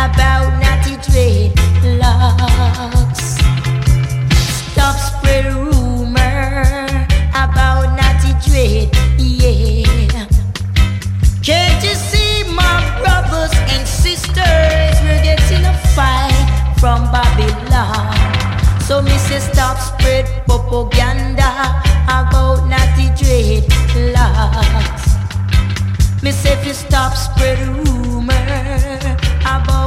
about naughty dreadlocks. Stop spread rumor about naughty dread, yeah. Can't you see my brothers and sisters? We're getting a fight from Babylon. So me say stop spread propaganda about naughty dreadlocks. Me say if you stop spread rumor about